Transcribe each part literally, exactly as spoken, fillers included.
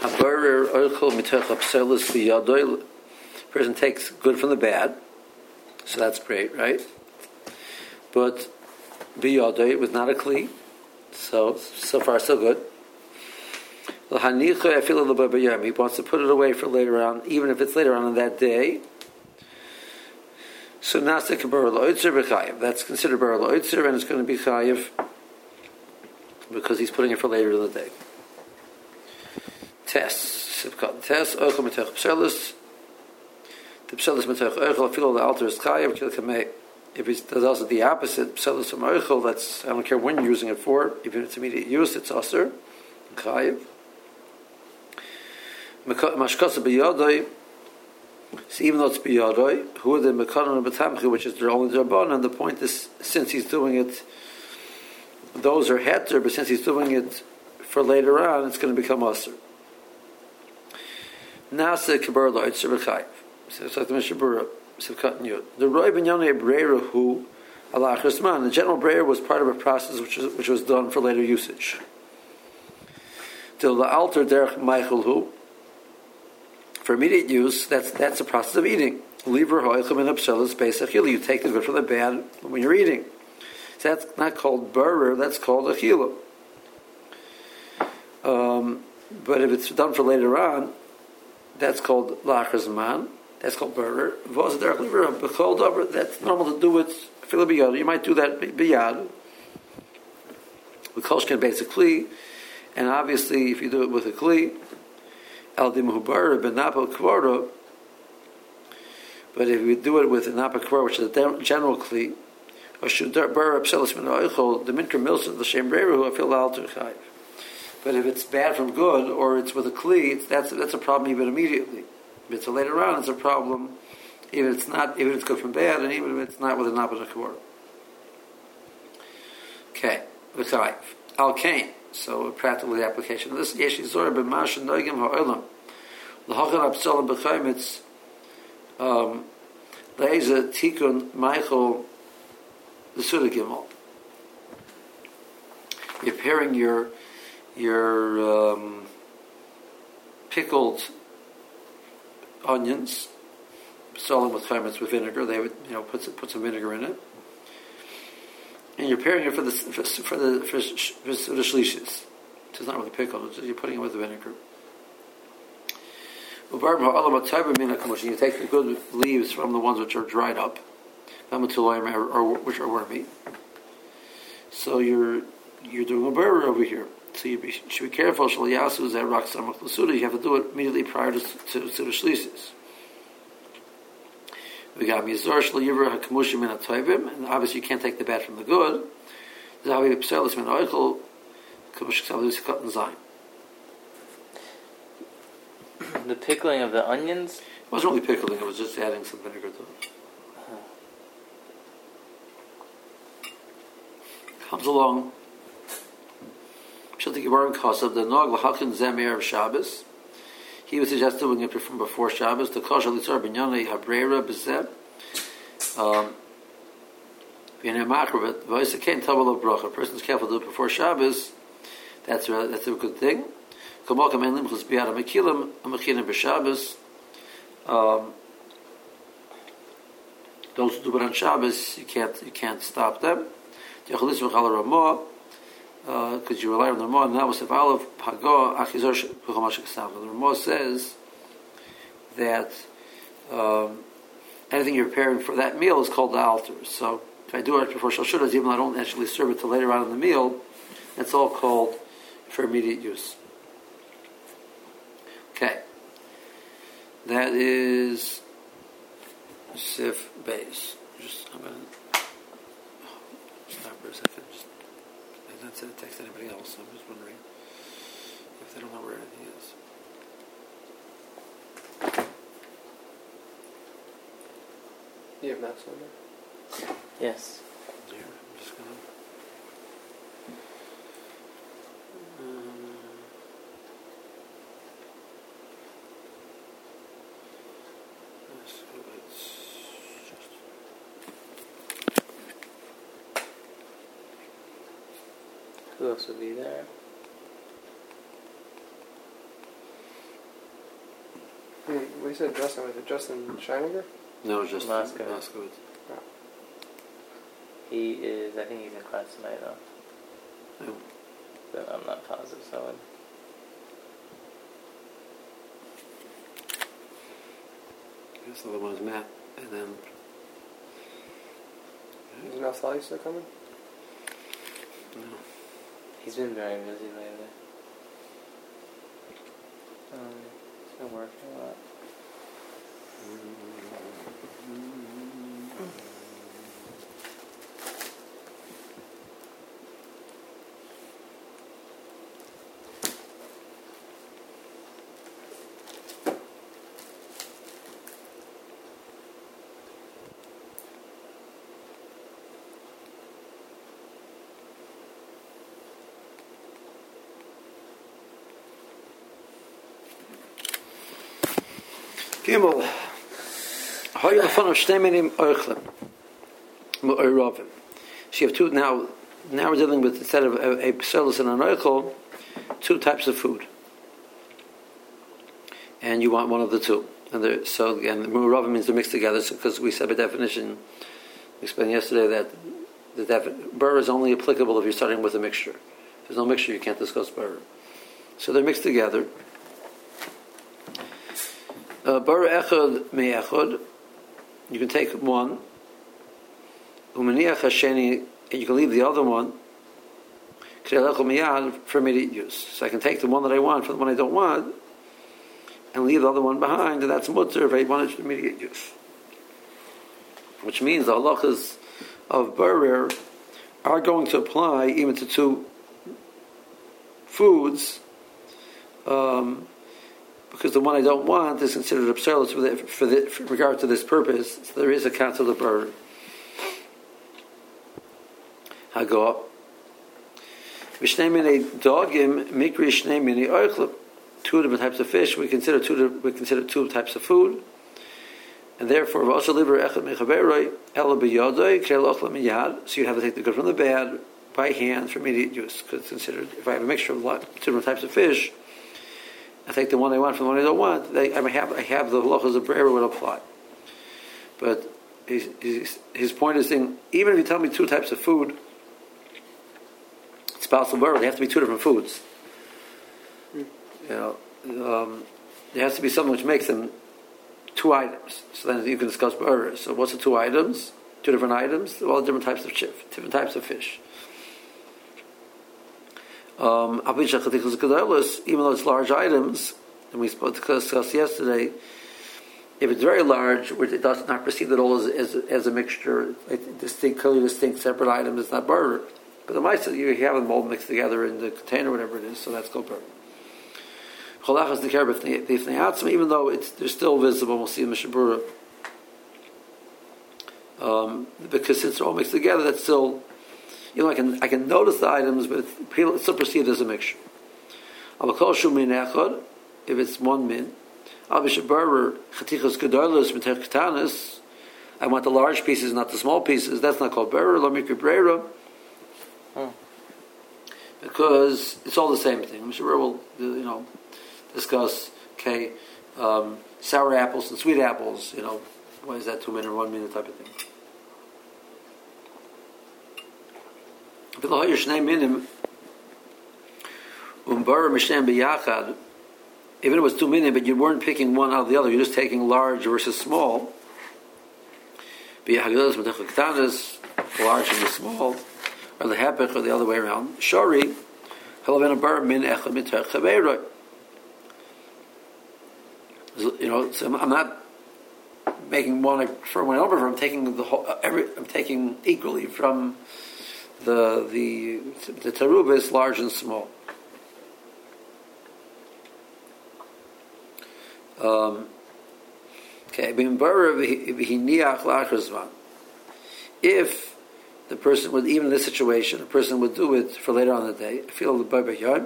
Habarer oichel mitoch hapselis biyadoi. Person takes good from the bad, so that's great, right? But biyadoi was not a kli, so so far so good. He wants to put it away for later on, even if it's later on in that day. So nasa kabar loitzer b'chayev. That's considered bar loitzer, and it's going to be chayev because he's putting it for later in the day. Test sivkat test oichel mitech pselis. The pselis mitech oichel filo the alter is chayev kil kamei. If he does also the opposite pselis from oichel, that's I don't care when you're using it for. Even if it's immediate use, it's aser chayev. Mashkasa b'yadoi. So even though it's biyadoi, who are the mekanon and betamchi, which is their only rabban, and the point is, since he's doing it, those are heter, but since he's doing it for later on, it's going to become aser. Nasa kibar loitzer b'chayiv. So it's like the Mishnah Berurah, Sivkat and Yud. The roi b'nyonei breira who Allah achrisman. The general breira was part of a process which was which was done for later usage. Till the alter derech meichel hu. For immediate use, that's that's a process of eating. Liver hoichem in abselis beisachila. You take the good from the bad when you're eating. So that's not called burr, that's called achila. Um, but if it's done for later on, that's called lachazman. That's called burr. That's normal to do with fila biyad. You might do that biyad. With kolshkin basically, and obviously if you do it with a kli. But if we do it with a napa kvara, which is a general kli, or should the minker milson the shem breru who feel alter chayv. But if it's bad from good, or it's with a kli, it's, that's that's a problem even immediately. If it's a later on, it's a problem. Even if it's not, even if it's good from bad, and even if it's not with a napa kvara. Okay, v'chayv al kain. So practically the application of this yeshi zor b'mash noigim ha'olam l'hachan absalam b'chaim. It's um leiza tikun Michael the Suda Gimel. You're pairing your your um, pickled onions, b'salam with chametz with vinegar. They would you know put some, put some vinegar in it. And you're pairing it for the for, for the for, for, for the shlishis. So it's not with the pickle; you're putting it with the vinegar. You take the good leaves from the ones which are dried up, or, or which are wormy. So you're you're doing a burr over here. So you be, should be careful. Shaliyasu is that rock samach l'suda. You have to do it immediately prior to to, to the shlishis. We got mizor shel yivra hakamushim min ha'toivim, and obviously you can't take the bad from the good. Zahavi pselis min oichel kamush k'sav cut and zayin. The pickling of the onions? It wasn't really pickling; it was just adding some vinegar to it. Uh-huh. Comes along. Shel tikibarim kasav the nog l'hakin zemer of Shabbos. He would suggest doing it from before Shabbos. The kosher litzar binyonei habrera b'zeh. Um, v'nei machrobet v'oisa kein tabel of bracha. A person's careful to do it before Shabbos. That's a, that's a good thing. Kamol kamen limchus biyad ha'mekilim ha'mechilim b'Shabbos. Um, those who do it on Shabbos, you can't you can't stop them. Because uh, you rely on the Ramah, and that was if Aleph Hago Achizor Shechamash. The Ramah says that um, anything you're preparing for that meal is called the altar. So if I do it before Shal even though I don't actually serve it till later on in the meal, that's all called for immediate use. Okay, that is Sif Beis. Just I'm gonna stop for a second. Just, I didn't send a text to anybody else, so I'm just wondering if they don't know where anything is. You have maps on there? Yes. Yeah, I'm just gonna. Um, so it's just. Who else would be there? you said Justin, was it Justin Scheininger? No, just Moskowitz. Moskowitz. He is, I think he's in class tonight though. Oh. But I'm not positive, so I This other one is Matt, and then Is Naftali still coming? no. he's been very busy lately. Um, he's been working a lot. Gimel. Hoy lefon of shtei minim oichlem. Mu'oravim. So you have two, now, now we're dealing with, instead of a, a pselus and an oichel, two types of food. And you want one of the two. And there, so again, mu'oravim means they're mixed together, because so, we said by definition, we explained yesterday that the defi- burr is only applicable if you're starting with a mixture. If there's no mixture, you can't discuss burr. So they're mixed together. Bar echad me'echad, you can take one, umeniach hasheni, and you can leave the other one, for immediate use. So I can take the one that I want for the one I don't want, and leave the other one behind, and that's mutter if I want it for immediate use. Which means the halachas of barer are going to apply even to two foods, um, because the one I don't want is considered absurd for, the, for, the, for regard to this purpose. So there is a counsel of barer. Hago. Vishnei minei dogim mikri shnei minei oichlem. Two different types of fish. We consider two. We consider two types of food, and therefore also liver echad mechaberoi ela biyodoi krel ochlam miyad. So you have to take the good from the bad by hand for immediate use. Because it's considered, if I have a mixture of two different types of fish, I take the one I want from the one I don't want. They, I have I have the halachas of brera would apply. But his, his, his point is saying, even if you tell me two types of food, it's possible brera. They have to be two different foods. Mm. You know, um, there has to be something which makes them two items. So then you can discuss brera. So what's the two items? Two different items. All different types of chif, different types of fish. Um, even though it's large items, and we spoke to discuss yesterday, if it's very large, which it does not perceive at all as, as, as a mixture, like distinct, clearly distinct, separate items, it's not burger. But the mice, you have them all mixed together in the container, whatever it is, so that's called burger. Even though it's they're still visible, we'll see in Mishabura. Um, because since they're all mixed together, that's still. You know, I can I can notice the items, but it's still perceived as a mixture. If it's one min, I want the large pieces, not the small pieces. That's not called berer. Because it's all the same thing. Mishabura will, you know, discuss okay, um, sour apples and sweet apples. You know, why is that two min or one min type of thing? Even if it was two minim, but you weren't picking one out of the other, you're just taking large versus small. Large and the small, or the hapech, or the other way around. Shari, you know, so I'm not making one from one over. I'm taking the whole. Every, I'm taking equally from. The the the taruba is large and small. Um, okay, if the person would, even in this situation, a person would do it for later on in the day. I feel the barber yom.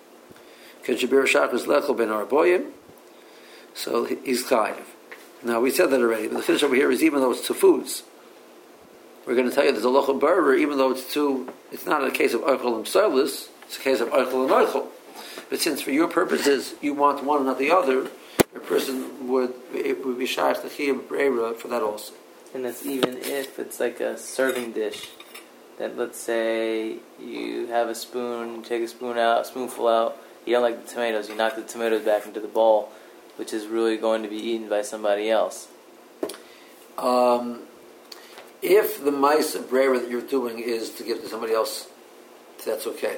So he's chayiv. Now we said that already, but the finish over here is even though it's two foods. We're going to tell you there's a lochel burger, even though it's two. It's not a case of oichel and psalus. It's a case of oichel and oichel. But since for your purposes you want one and not the other, a person would it would be shaykh the chiyuv breira for that also. And that's even if it's like a serving dish. That let's say you have a spoon, you take a spoon out, a spoonful out. You don't like the tomatoes. You knock the tomatoes back into the bowl, which is really going to be eaten by somebody else. Um, if the mice of breira that you're doing is to give to somebody else, that's okay.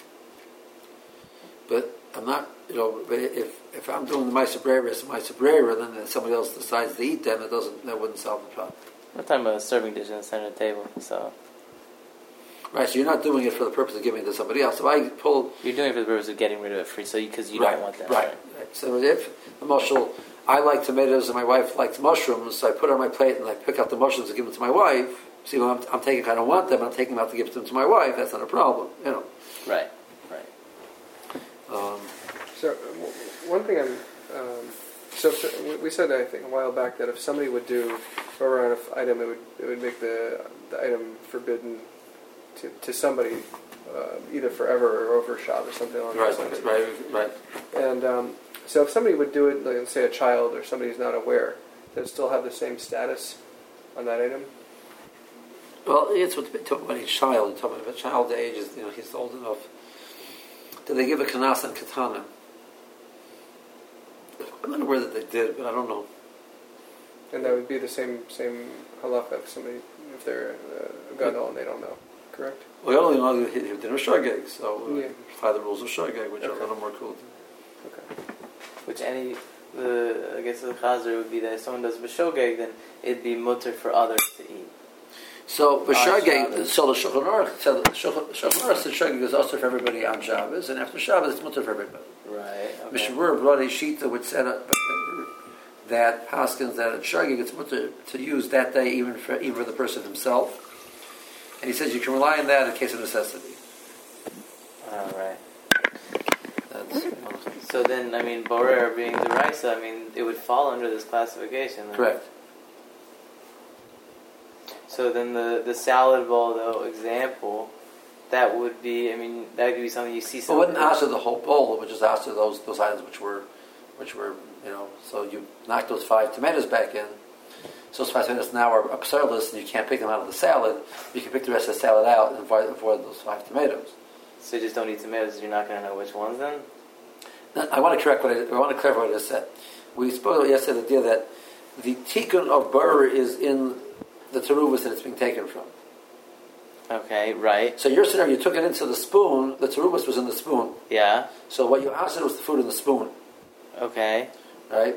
But I'm not, you know. But if if I'm doing the mice of breira as a mice of breira, then somebody else decides to eat them, it doesn't. That wouldn't solve the problem. We're talking about a serving dish in the center of the table, so. Right, so you're not doing it for the purpose of giving it to somebody else. If I pull, you're doing it for the purpose of getting rid of it free, so because you, you right, don't want that. Right, right. right. So if the mushroom, I like tomatoes and my wife likes mushrooms, so I put it on my plate and I pick out the mushrooms and give them to my wife. See, well, I'm, I'm taking, I don't want them, I'm taking them out to give them to my wife. That's not a problem, you know. Right, right. Um, so w- one thing I'm, um, so if, we said I think a while back that if somebody would do around an item, it would it would make the the item forbidden to to somebody, uh, either forever or over shot or something along those lines. Right, right, right. And um, so if somebody would do it, like let's say a child or somebody who's not aware, does it still have the same status on that item? Well, it's what talking about each child. Talking about a child's age is, you know, he's old enough. Did they give a kanas and katana? I'm not aware that they did, but I don't know. And that would be the same same halacha if somebody, if they're uh, a gadol and they don't know, correct? We only know that he did a shogeg, so we Yeah. apply the rules of shogeg, which Okay. are a little more cool. Okay. Which any, the I guess the chazer would be that if someone does b'shogeg, then it'd be mutter for others to eat. So, On b'shogeg, Shabbos. so the Shulchan Aruch said that Shulchan Aruch said shogeg is also for everybody on Shabbos, and after Shabbos it's mutter for everybody. Right. Okay. Mishabur brought a shita which said uh, that Haskins that at shogeg it's mutter to use that day even for even for the person himself, and he says you can rely on that in case of necessity. All right. That's, So then, I mean, borer being the raisa, I mean, it would fall under this classification. Then. correct. So then the, the salad bowl, though, example, that would be, I mean, that could be something you see Well, it something. wouldn't answer the whole bowl, it would just answer those those items which were, which were, you know, so you knock those five tomatoes back in. So those five tomatoes now are absurdless and you can't pick them out of the salad. You can pick the rest of the salad out and avoid, avoid those five tomatoes. So you just don't eat tomatoes, you're not going to know which ones then? Now, I want to correct what I, I want to clarify what I just said. We spoke yesterday the idea that the tikkun of burr is in the teruvas that it's being taken from. Okay, right. So your scenario, you took it into the spoon, the teruvas was in the spoon. Yeah. So what you asked was the food in the spoon. Okay. Right?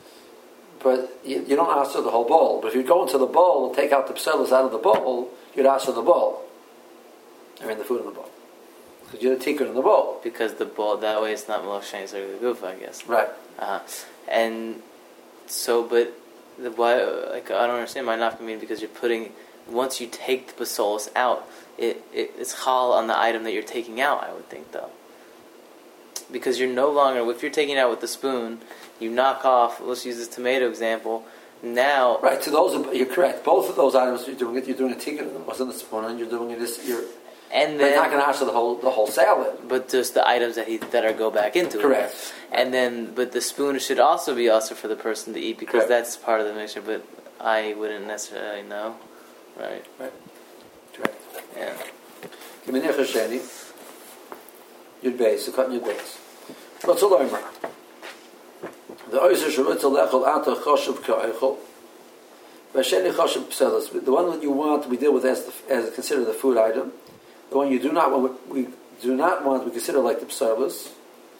But you, you don't answer the whole bowl. But if you go into the bowl and take out the pselos out of the bowl, you'd answer the bowl. I mean the food in the bowl. Because you're the tikkun in the bowl. Because the bowl, that way it's not malach shani the gufa, I guess. Right. Uh-huh. And so, but the why? Like I don't understand. Might not mean because you're putting once you take the basolos out, it, it it's chal on the item that you're taking out. I would think though, because you're no longer if you're taking it out with the spoon, you knock off. Let's use this tomato example. Now, Right. So those are, you're correct. Both of those items you're doing it. You're doing a tikkun in the what's in the spoon, and you're doing it. Is, you're and but then you're not going to answer the whole the whole salad. but just the items that he that are go back into Correct. it. And then, but the spoon should also be also for the person to eat because Correct. that's part of the mixture. But I wouldn't necessarily know, right? Right. Correct. Yeah. Kiminech Hasheni. Yud beis. The cutting yud beis. What's a loimer? The oiser shavut lechol ata choshev ka'echol. Vasheni choshev pselos. The one that you want we deal with as the, as considered the food item. The one you do not want we do not want we consider like the pselos.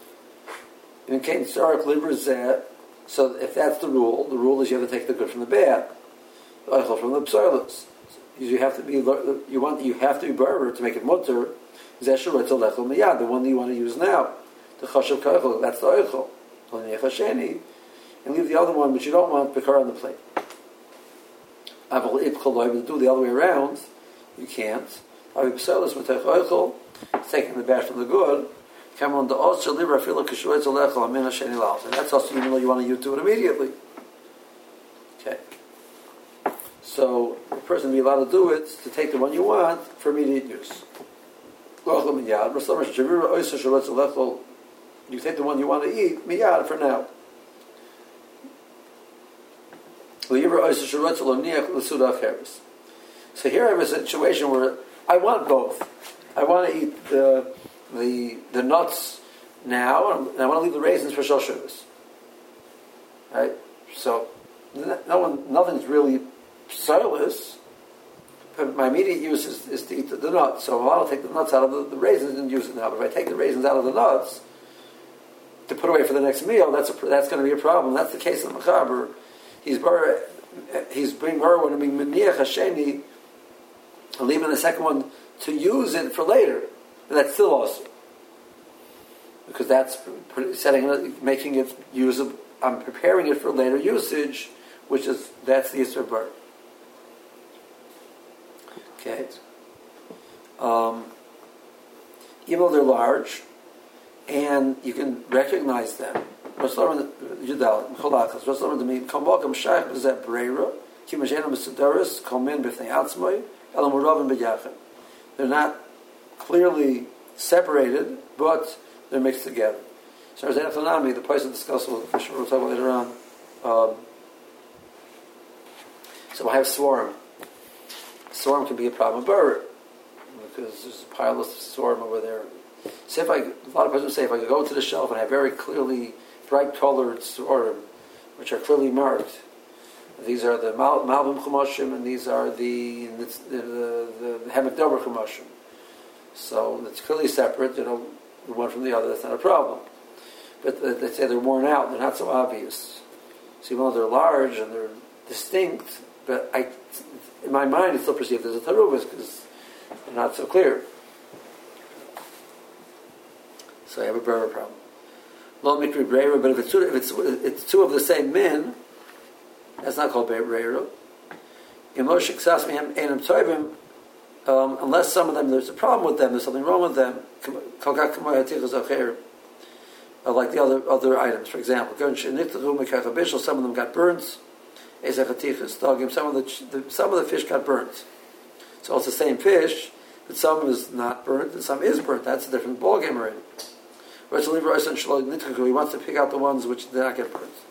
In case Sarek Libras, so if that's the rule, the rule is you have to take the good from the bad, the oichel from the pselos. You have to be you want you have to be berber to make it mutter. Zesharet lechol miyad, the one that you want to use now, the choshev ka'echol. That's the oichel. And leave the other one, which you don't want, pikar on the plate. But do the other way around, you can't. It's taking the bad from the good. And that's also even though you want to do it immediately. Okay. So the person will be allowed to do it to take the one you want for immediate use. You take the one you want to eat, miyad for now. So here I have a situation where I want both. I want to eat the the the nuts now, and I want to leave the raisins for Shal Shabbos. Right? So no one, nothing's really soilless. But my immediate use is, is to eat the, the nuts. So I'll take the nuts out of the, the raisins and use it now. But if I take the raisins out of the nuts to put away for the next meal, that's a, that's going to be a problem. That's the case of the Mechaber. He's bar, he's bring Merwin and being Meniach Hasheni, and leaving the second one to use it for later. And that's still awesome. Because that's setting it, making it usable. I'm preparing it for later usage, which is, that's the Yisra Bar. Okay. Um, even though they're large, and you can recognize them. There's nothing They're not clearly separated, but they're mixed together. So there's Echanami, the place of discussal, we'll talk about later on. Um, so I have swarm. Swarm can be a problem of bird, because there's a pile of swarm over there. Say if I, a lot of people say if I could go to the shelf and have very clearly bright colored swarm, which are clearly marked. These are the Mal- Malbim Chumashim, and these are the the the, the Hemek Dober Chumashim. So it's clearly separate, you know, one from the other. That's not a problem. But they say they're worn out; they're not so obvious. So even though they're large and they're distinct, but I, in my mind, it's still perceived as a taruvas because they're not so clear. So I have a burner problem. Lo mikri breira, but if it's two, if it's it's two of the same min, that's not called breira. Um, unless some of them, there's a problem with them, there's something wrong with them, uh, like the other other items. For example, some of them got burnt. Some of the, the some of the fish got burnt. So it's the same fish, but some is not burnt and some is burnt. That's a different ballgame already. He wants to pick out the ones which did not get burnt.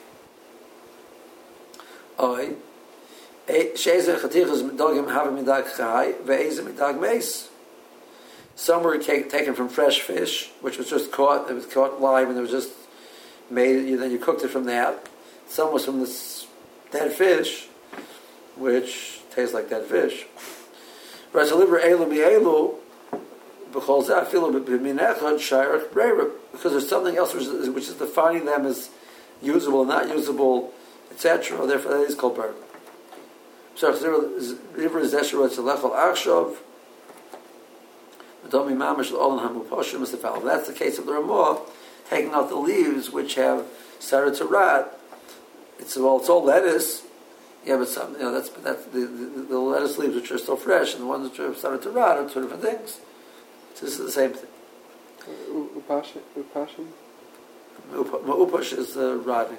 Some were taken from fresh fish, which was just caught. It was caught live, and it was just made. Then you cooked it from that. Some was from this dead fish, which tastes like dead fish. Because there's something else which is, which is defining them as usable and not usable, et cetera. Therefore, that is called burn. So that's the case of the Ramah, taking out the leaves which have started to rot. It's well, it's all lettuce. Yeah, but some, you know, that's that's the, the, the lettuce leaves which are still fresh, and the ones which have started to rot are two different things. So this is the same thing. Upashim? Upashim? Upash is uh, rotting.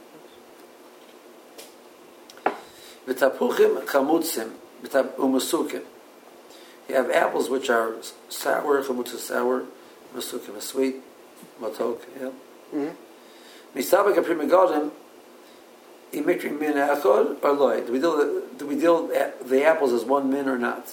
V'tapuchim chamutzim u'masukim. You have apples which are sour, chamutz is sour, masukim is sweet, matok, yeah. Misabek aprimigodim imitri min echod or loy. Do we deal do we deal the apples as one min or not?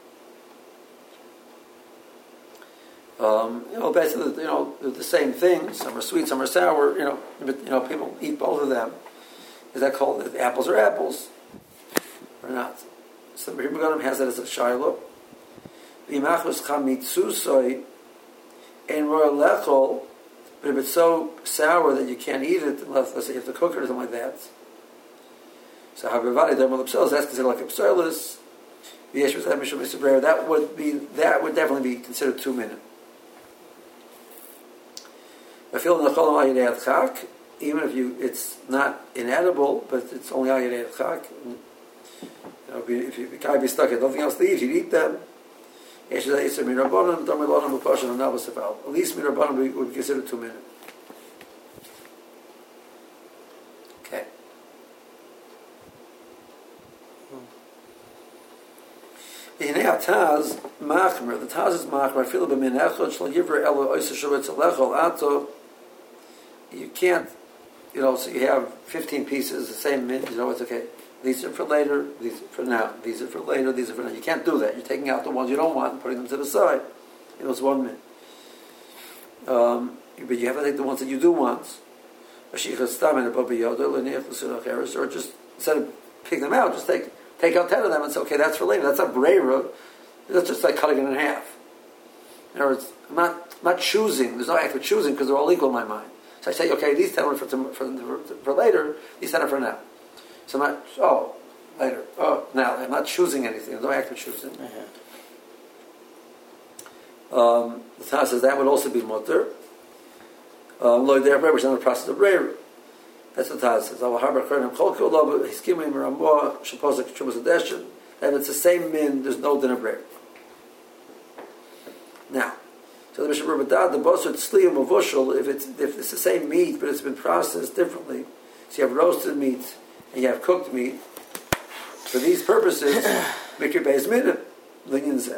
Um, you know, basically, you know, they're the same thing. Some are sweet, some are sour. You know, but you know, people eat both of them. Is that called if apples are apples or not? So the Rebbe has that as a shiloh. V'imachus chamitzusoy en royal lechol, but if it's so sour that you can't eat it unless, let's say, you have to cook it or something like that. So havivadi dermal ipsolis, that's considered like ipsolis. That would be that would definitely be considered two minute. Even if you it's not inedible, but it's only ayidei chak. You know, if you can't be stuck at nothing else to eat, you eat them. At least mirabanan would be considered two minute. Okay. The Taz machmer. The Taz is machmer. I feel a b'min echad shlo yivra elo oisa sheretz alechol ato you can't, you know, so you have fifteen pieces, the same mint, you know, it's okay. These are for later, these are for now. These are for later, these are for now. You can't do that. You're taking out the ones you don't want and putting them to the side. It was one mint. Um, but you have to take the ones that you do want. Or just instead of picking them out, just take take out ten of them and say, okay, that's for later. That's not breira. That's just like cutting it in half. In other words, I'm not, I'm not choosing. There's no act of choosing because they're all equal in my mind. So I say, okay, these ten are for, for, for, for later, these ten are for now. So I'm not, oh, later, oh, now. I'm not choosing anything. There's no act of choosing. Mm-hmm. Um, the Tana says that would also be mutter. Lo der breira, which is not a process of breira. That's what the Tana says. And it's the same min, there's no din of breira. Now, so the Mishnah Berurah, the basar tzli u'mavushal, if it's if it's the same meat but it's been processed differently, so you have roasted meat and you have cooked meat. For these purposes, make your base minute, linyan zeh.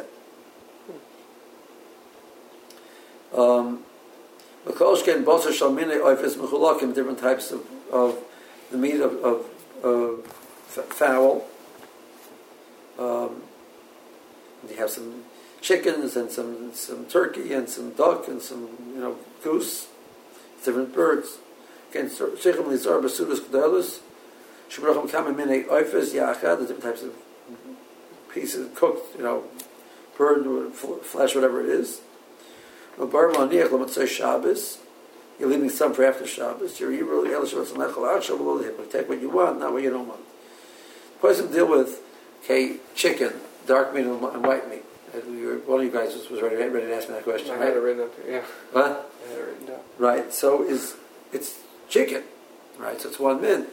Um, Makoshken basar shalmine oifes mechulakim, different types of, of the meat of, of, of fowl. Um, you have some chickens and some some turkey and some duck and some you know goose, different birds. Again, shechem lizar basudas kedalos, shebracham kamen minei oifes yachad, the different types of pieces cooked, you know, bird flesh, whatever it is. Bar maniach l'matzay Shabbos. You're leaving some for after Shabbos. You're really take what you want, not what you don't want. The person deal with okay chicken, dark meat and white meat. One of you guys was, was ready, ready to ask me that question. I right? had it written up here, yeah. What? I had it written down. Right. So is it's chicken, right? So it's one min.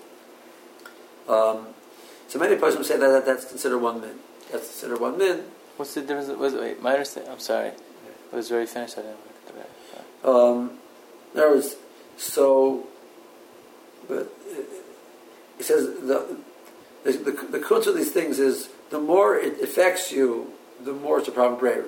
Um, so many persons say that, that that's considered one min. That's considered one min. What's the difference? Was wait, my understanding. I'm sorry. It was already finished. I didn't look at the back. Um, in other words, so, but it says the the the, the kunz of these things is the more it affects you, the more it's a problem breira.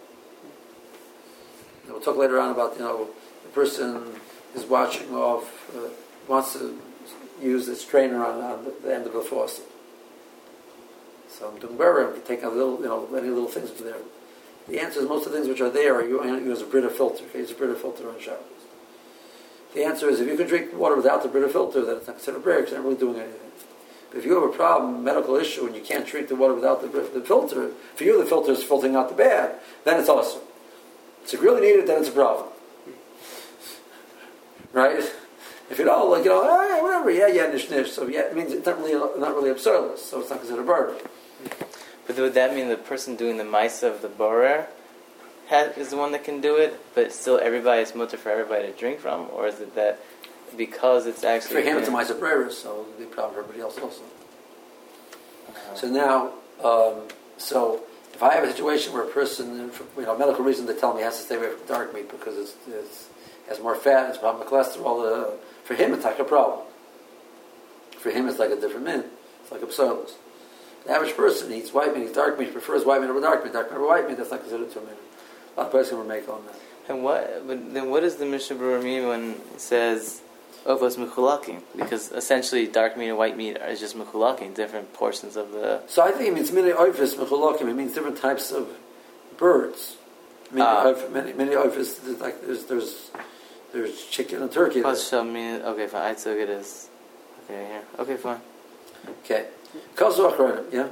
We'll talk later on about, you know, the person is watching off, uh, wants to use the strainer on, on the, the end of the faucet. So I'm doing breira, I'm taking a little, you know, any little things that are there. The answer is most of the things which are there are you use a Brita filter. Okay, use a Brita filter on Shabbos. The answer is if you can drink water without the Brita filter, then it's not considered breira because you're not really doing anything. But if you have a problem, medical issue, and you can't drink the water without the, the filter, for you the filter is filtering out the bad, then it's awesome. So if you really need it, then it's a problem. Right? If you don't, like, you know, oh, yeah, whatever, yeah, yeah, nish, nish. So yeah, it means it's not really, not really absurdless, so it's not considered burden. But would that mean the person doing the maisa of the borer is the one that can do it, but still everybody is mutter for everybody to drink from? Or is it that because it's actually... For him it's a maisa breira, so it'll be a problem for everybody else also. Uh-huh. So now, um, so if I have a situation where a person, for you know, medical reason, they tell me he has to stay away from dark meat because it's, it's it has more fat, it's a problem with cholesterol, uh, for him it's like a problem. For him it's like a different mint. It's like a psolos. The average person eats white meat, eats dark meat, prefers white meat over dark meat, dark meat over white meat, that's not considered to a minute. A lot of person will make on that. And what, but then what does the Mishnah Berurah mean when it says, Ovos mechulakim? Because essentially dark meat and white meat are just mechulakim, different portions of the... So I think it means many oifis mechulakim, it means different types of birds. Many uh, oif, many, many oifis, there's, like, there's, there's, there's chicken and turkey. Okay, fine, I took it as... Okay, here. Okay, fine. Okay. Kazu achronim, yeah?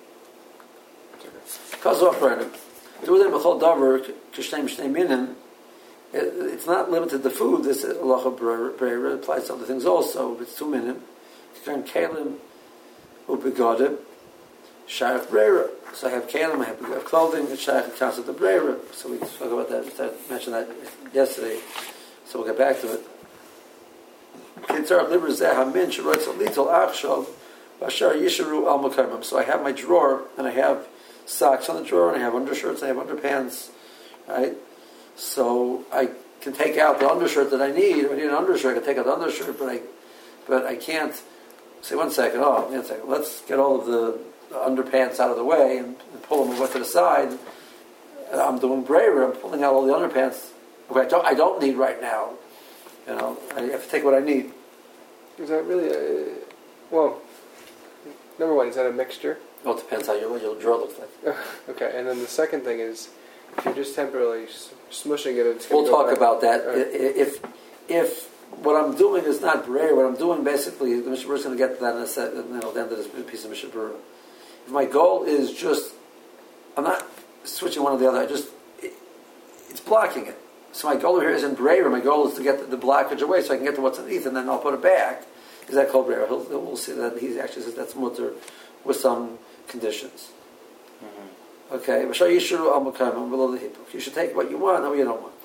Kazu achronim. Do them b'chol davar k'shnei m'shnei minim. It's not limited to food. This halacha breira applies to other things also. If it's two minim, k'kan kalim u'begodim shayach breira. So I have kalim, I have, I have clothing, it's shayach concept of breira. So we spoke about that. We started, mentioned that yesterday. So we'll get back to it. Kitzar liber zeh hamin sheroitz litol achshav. So I have my drawer, and I have socks on the drawer, and I have undershirts, and I have underpants, right? So I can take out the undershirt that I need. If I need an undershirt, I can take out the undershirt, but I, but I can't say one second. Oh, one second. Let's get all of the underpants out of the way and, and pull them to the side. I'm doing breira. I'm pulling out all the underpants. Okay, I don't, I don't need right now. You know, I have to take what I need. Is that really a, well, number one, is that a mixture? Well, it depends how your, your draw looks like. Okay, and then the second thing is, if you're just temporarily smushing it, it's We'll gonna go talk back. about that. Right. If if what I'm doing is not Brer, what I'm doing basically, the Mishnah Berurah is going to get to that in a set, you know, at the end of this piece of Mishnah Berurah. If my goal is just, I'm not switching one or the other, I just, it, it's blocking it. So my goal over here isn't Brer, my goal is to get the, the blockage away so I can get to what's underneath and then I'll put it back. Is that called Brer? We'll see that he actually says that's mutter with some conditions. Mm-hmm. Okay, below the hip. You should take what you want, not what you don't want.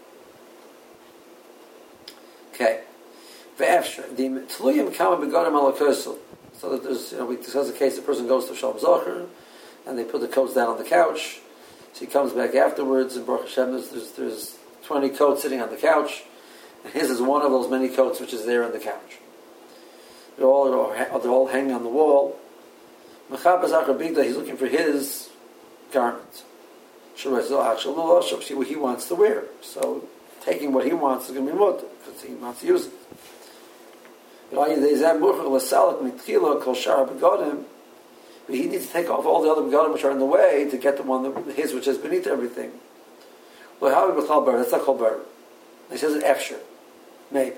Okay. So that there's, you know, we discussed the case, the person goes to Shalom Zocher, and they put the coats down on the couch. So he comes back afterwards, and Baruch Hashem, there's, there's, there's twenty coats sitting on the couch, and his is one of those many coats which is there on the couch. They're all, they're all hanging on the wall. He's looking for his garment. See what he wants to wear. So taking what he wants is going to be mutter, because he wants to use it. But he needs to take off all the other begodim which are in the way to get the one, that, his which is beneath everything. Well, how we call bar? That's not called bar. He says it efshir, maybe.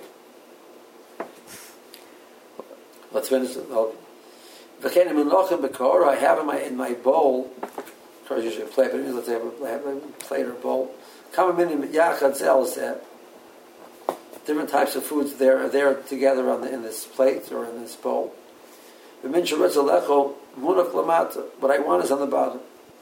Let's finish it. I have in my in my bowl. Of course, usually a plate, but let's say I have a plate or a bowl. Different types of foods there are there together on the, in this plate or in this bowl. What I want is on the bottom.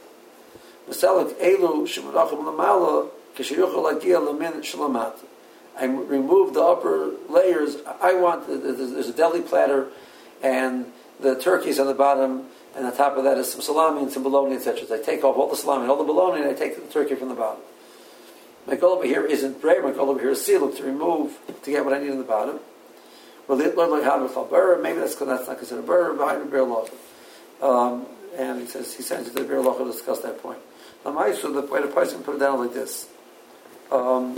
I remove the upper layers. I want there's a deli platter, and the turkey's on the bottom, and on top of that is some salami and some bologna, et cetera. So I take off all the salami and all the bologna, and I take the turkey from the bottom. My goal over here isn't bread. My goal over here is siluk, to remove, to get what I need in the bottom. Well, maybe that's that's not considered burr behind the beer loch. Um, and he says he sends it to the beer loch to discuss that point. Now, my so the way the person put it down like this. Um,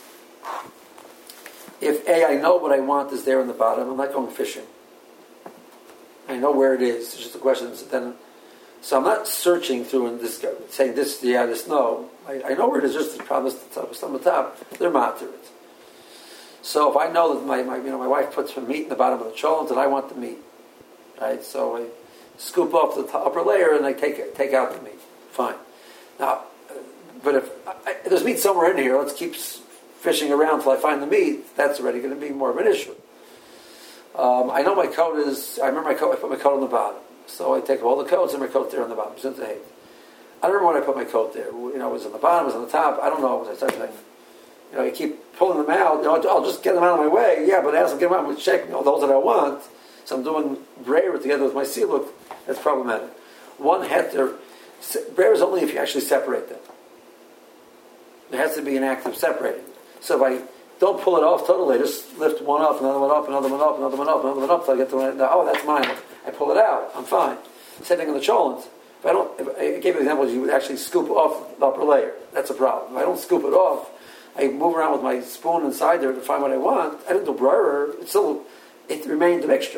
if A, I know what I want is there in the bottom, I'm not going fishing. I know where it is. It's just a question. Then, so I'm not searching through and this, saying this, yeah, this, no. I, I know where it is. Just the problem is the top, on the top. They're matter it. So if I know that my, my you know my wife puts some meat in the bottom of the cholent and I want the meat, right? So I scoop off the top, upper layer and I take take out the meat. Fine. Now, but if I, there's meat somewhere in here, let's keep fishing around until I find the meat. That's already going to be more of an issue. Um, I know my coat is. I remember my coat. I put my coat on the bottom, so I take all the coats and my coat there on the bottom. Since I hate, I don't remember when I put my coat there. You know, it was on the bottom, it was on the top. I don't know. It was that type of thing. You know, you keep pulling them out. You know, I'll just get them out of my way. Yeah, but as I'm getting them out, I'm checking all those that I want. So I'm doing brayer together with my siluk. That's problematic. One heter, brayer is only if you actually separate them. There has to be an act of separating. So if I don't pull it off totally, I just lift one up, another one up, another one up, another one up, another one up, until I get to one. Oh, that's mine. I pull it out. I'm fine. Same thing on the cholent. If I don't, if I gave you an example, you would actually scoop off the upper layer. That's a problem. If I don't scoop it off, I move around with my spoon inside there to find what I want. I didn't do brayer. It still, it remained a mixture.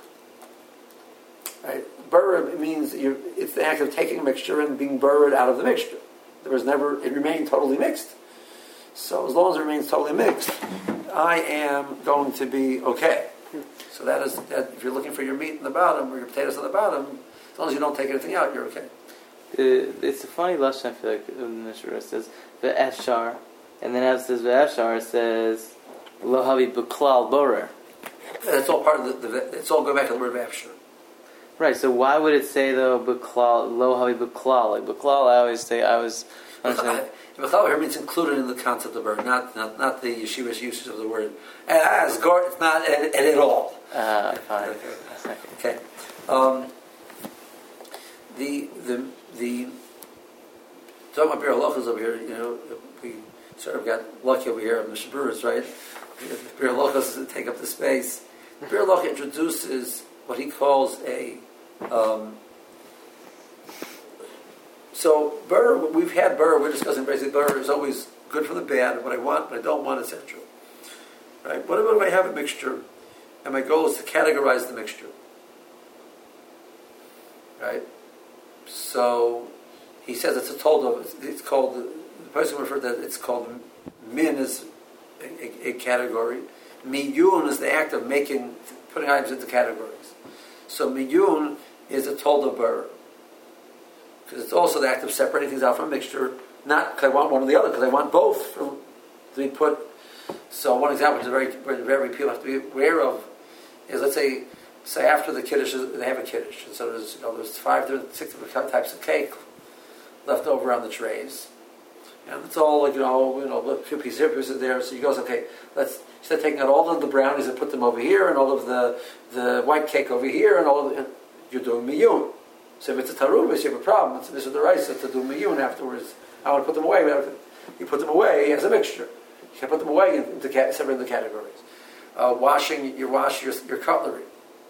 Right? Brayer means you, it's the act of taking a mixture and being burrowed out of the mixture. There was never, it remained totally mixed. So as long as it remains totally mixed, I am going to be okay. So that is, that if you're looking for your meat in the bottom or your potatoes on the bottom, as long as you don't take anything out, you're okay. Uh, it's a funny lashon. I feel like in the Mishnah it says ve'efshar, and then after it says ve'efshar, it says lo havi b'klal borer. That's all part of the, the. It's all go back to the word ve'efshar. Right. So why would it say though b'klal lo havi b'klal? Like b'klal, I always say I was. B'klal here means included in the concept of word, not not not the yeshiva's usage of the word. And as guard, it's not at, at all. Ah, uh, fine. Okay. Um, the the the talking about Beer Halachas over here, you know, we sort of got lucky over here on the Shabbos, right? Beer Halachas take up the space. Beer Halacha introduces what he calls a um, so burr. We've had burr. We're discussing basically burr is always good for the bad, what I want, what I don't want, et cetera. Right? What if I have a mixture, and my goal is to categorize the mixture? Right? So he says it's a tolda. It's, it's called the person referred to it's called min is a, a, a category. Miyun is the act of making putting items into categories. So miyun is a tolda bar because it's also the act of separating things out from a mixture. Not because I want one or the other, because I want both to be put. So one example which is very very people have to be aware of is, let's say. Say after the kiddush, they have a kiddush, and so there's you know there's five, six different types of cake left over on the trays, and it's all like you know you know a few pieces here, pieces there. So he goes, okay, let's instead of taking out all of the brownies and put them over here, and all of the the white cake over here, and all of the, and you're doing miyun. So if it's a tarubis, you have a problem. It's this is the rice to do miyun afterwards. I want to put them away. You put them away as a mixture. You can put them away into separate the categories. Uh, washing, you wash your your cutlery.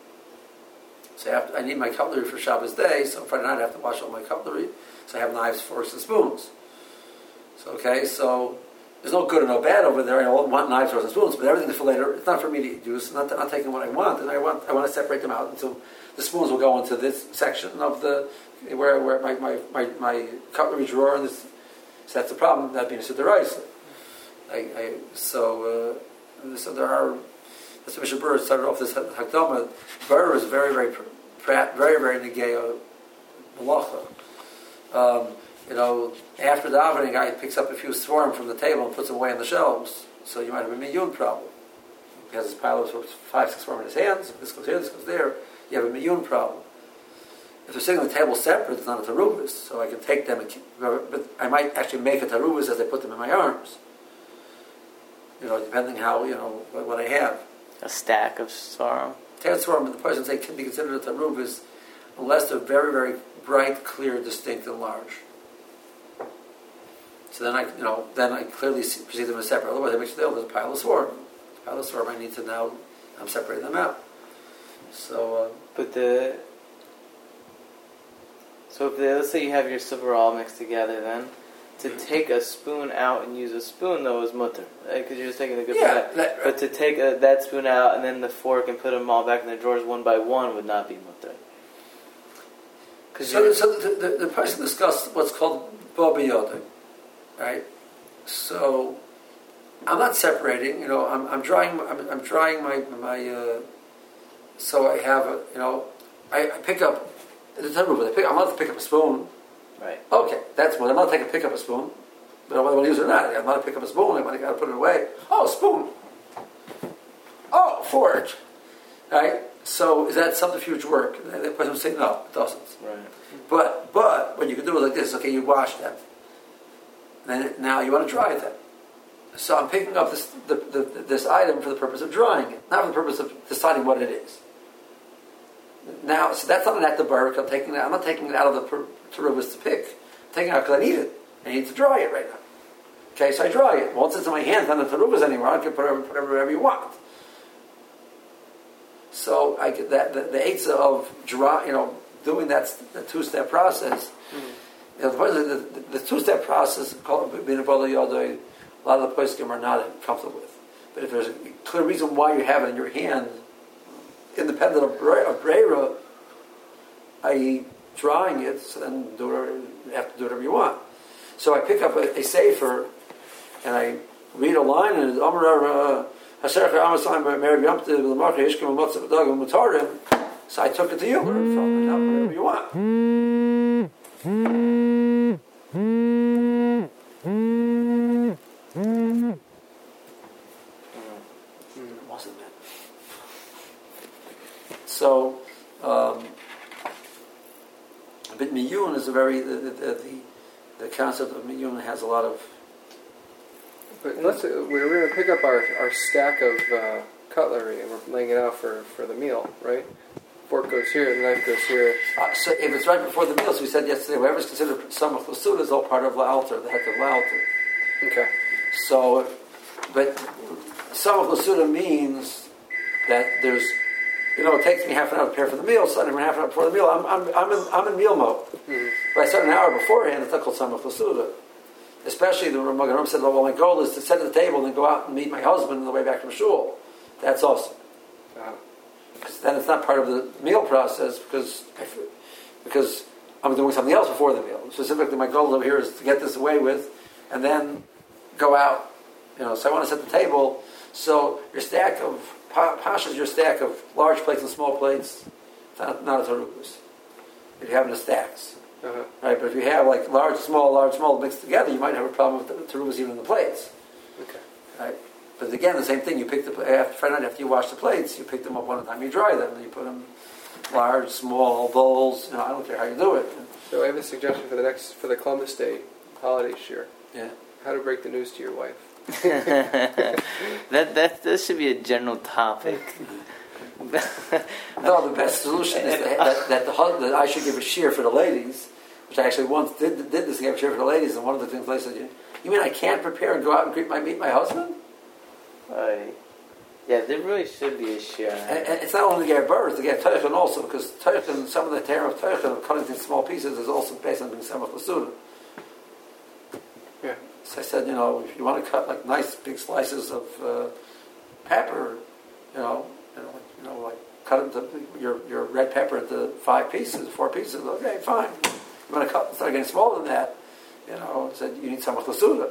So I, have to, I need my cutlery for Shabbos day, so Friday night I have to wash all my cutlery. So I have knives, forks, and spoons. So okay, so there's no good or no bad over there. I want knives, forks, and spoons, but everything for later, it's not for immediate use. I'm not, I'm not taking what I want, and I want I want to separate them out until the spoons will go into this section of the where where my my, my, my cutlery drawer, and this. So that's the problem. That being a siddur rice. I, I so uh, so there are. That's what Mishnah Berurah started off this Hakdama. Berurah is very, very, very, very negay malacha. Um, you know, after the davening, a guy picks up a few swarm from the table and puts them away on the shelves. So you might have a miyun problem. He has his pile of five, six swarm in his hands. This goes here, this goes there. You have a miyun problem. If they're sitting on the table separate, it's not a tarubis. So I can take them and keep, but I might actually make a tarubis as I put them in my arms. You know, depending how you know what I have. A stack of svarim. That's where the person say can be considered a tarubis unless they're very, very bright, clear, distinct, and large. So then I, you know, then I clearly see, perceive them as separate. Otherwise, I make sure there's a pile of svarim. A pile of svarim, I need to now. I'm separating them out. So, uh, but the so if they, let's say you have your silver all mixed together, then. To take a spoon out and use a spoon, though, is mutter. Because right? You're just taking the good yeah, part. That, but to take a, that spoon out and then the fork and put them all back in the drawers one by one would not be mutter. So, so the, the, the person discussed what's called bo b'yodin, right? So I'm not separating. You know, I'm, I'm drying. I'm, I'm drying my my. Uh, so I have a. You know, I, I pick up. The tarubah. I pick. I'm allowed to pick up a spoon. Right. Okay, that's one. I'm not taking pick up a spoon, but I want to use it or not. I'm not to pick up a spoon. I want to put it away. Oh, spoon. Oh, fork. Right. So is that subterfuge work? The person would say no, it doesn't. Right. But but what you can do is like this. Okay, you wash them. Then now you want to dry them. So I'm picking up this the, the, this item for the purpose of drying it, not for the purpose of deciding what it is. Now, so that's not an act of barak. I'm taking it. I'm not taking it out of the tarubas to pick. I'm taking it out because I need it. I need to dry it right now. Okay, so I dry it. Once it's in my hands, not the tarubas anymore. I can put it put it wherever you want. So I get that the, the eitzah of dry, you know, doing that the two-step process. Mm-hmm. You know, the, the, the two-step process called being a brother yodai. A lot of the poskim are not comfortable with. But if there's a clear reason why you have it in your hand, independent of, of breira, that is drying it, so then do whatever, you have to do whatever you want. So I pick up a, a sefer and I read a line and it's so I took it to you. Learn from it, now whatever you want. Wasn't it? So, um, but miyun is a very the the, the the concept of miyun has a lot of. But let's we're, we're going to pick up our, our stack of uh, cutlery and we're laying it out for, for the meal, right? Fork goes here, the knife goes here. Uh, so if it's right before the meal, so we said yesterday, whatever is considered samach l'suda is all part of la'alter, the heck of la'alter. Okay. So, but samach l'suda means that there's, you know, it takes me half an hour to prepare for the meal, so I'm half an hour before the meal, I'm I'm I'm in, I'm in meal mode. Mm-hmm. But I start an hour beforehand, it's not called samach l'suda. especially the Ramagan said, well, my goal is to sit at the table and then go out and meet my husband on the way back from shul. That's awesome. Uh-huh. Because then it's not part of the meal process because because I'm doing something else before the meal. Specifically, my goal over here is to get this away with and then go out. You know, so I want to set the table. So your stack of Pasha is your stack of large plates and small plates. It's not, not a tarukas. If you have it in stacks. Uh-huh. Right, but if you have like large, small, large, small mixed together, you might have a problem with the tarukas even in the plates. Okay. Right? But again, the same thing. You pick the after Friday night after you wash the plates, you pick them up one at a time. You dry them, and you put them large, small bowls. You know, I don't care how you do it. So I have a suggestion for the next for the Columbus Day holiday shir. Yeah. How to break the news to your wife. that that that should be a general topic. No, the best solution is that, that, that, the, that I should give a shear for the ladies, which I actually once did did this, gave a shear for the ladies, and one of the things they said, you, you mean I can't prepare and go out and greet my meet my husband? Right. Yeah, there really should be a share. And, and it's not only to get birth, to get teichen also, because teichen, some of the terror of teichen of cutting things in small pieces is also based on being samach l'suda. Yeah. So I said, you know, if you want to cut like nice big slices of uh, pepper, you know, you know, like, you know, like cut into your your red pepper into five pieces, four pieces. Okay, fine. You want to cut instead of getting smaller than that, you know, I said you need samach l'suda.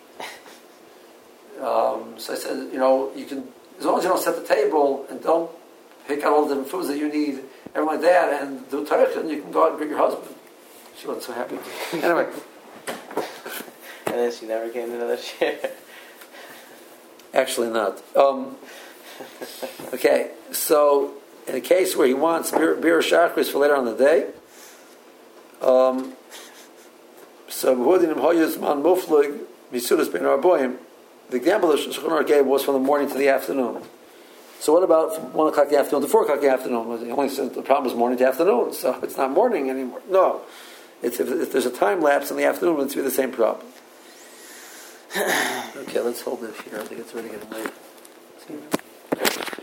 Um, so I said, you know, you can, as long as you don't set the table and don't pick out all the different foods that you need, everything like that, and do teichen, you can go out and greet your husband. She wasn't so happy. Anyway. And then she never came to another share. Actually not. Um, okay, so in a case where he wants beer, beer shachris for later on in the day, um, so v'hudinim hoyuz man muflig misudas ben arboim. The example that Shulchan Aruch gave was from the morning to the afternoon. So what about from one o'clock in the afternoon to four o'clock in the afternoon? The only the problem is morning to afternoon, so it's not morning anymore. No, it's if, if there's a time lapse in the afternoon, it's be the same problem. Okay, let's hold this here. I think it's already getting late.